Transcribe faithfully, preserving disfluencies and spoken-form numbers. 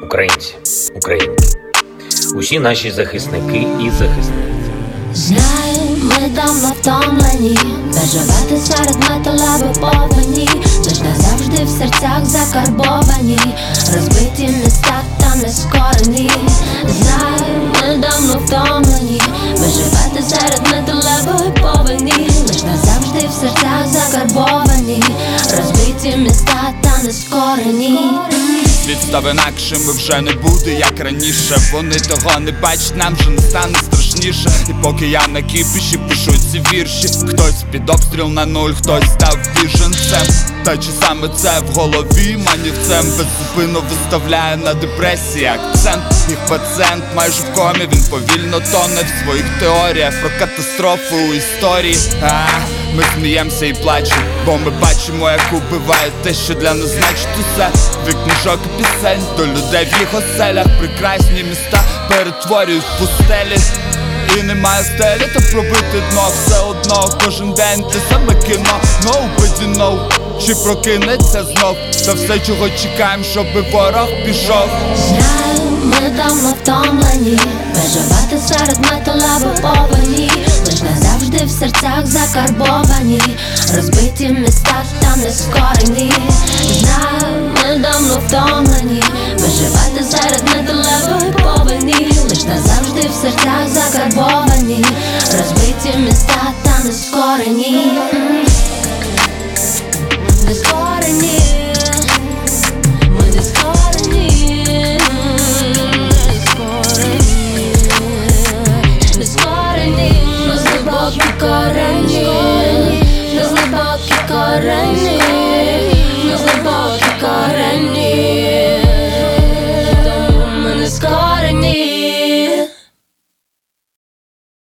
українці, українки, усі наші захисники і захисниці. Знаю, ми давно втомлені переживати серед металевої повені, лиш назавжди в серцях закарбовані розбиті міста та нескорені. Знаю, ми давно втомлені переживати серед металевої повені, лиш назавжди в серцях закарбовані розбиті міста та нескорені. Світ став інакшим і вже не буде, як раніше. Вони того не бачать, нам вже не стане страшніше. І поки я на кіпіші пишу ці вірші, хтось під обстріл на нуль, хтось став біженцем. Та чи саме це в голові манівцем беззупинно виставляє на депресії акцент. Їх пацієнт майже в комі, він повільно тоне в своїх теоріях про катастрофу у історії. А, ми сміємося і плачемо, бо ми бачимо, як убиває те, що для нас значить усе. Від книжок і пісень до людей в їх оселях. Прекрасні міста перетворюють в пустелі. І немає стелі, то пробити дно все одно. Кожен день те саме кіно, nobody know, чи прокинеться знов. Та все, чого чекаємо, щоби ворог пішов. Знаю, ми давно втомлені переживати серед металевої повені, лиш назавжди в серцях закарбовані розбиті міста та нескорені. Знаю, ми давно втомлені переживати серед металевої повені, лиш назавжди в серцях закарбовані розбиті міста та нескорені.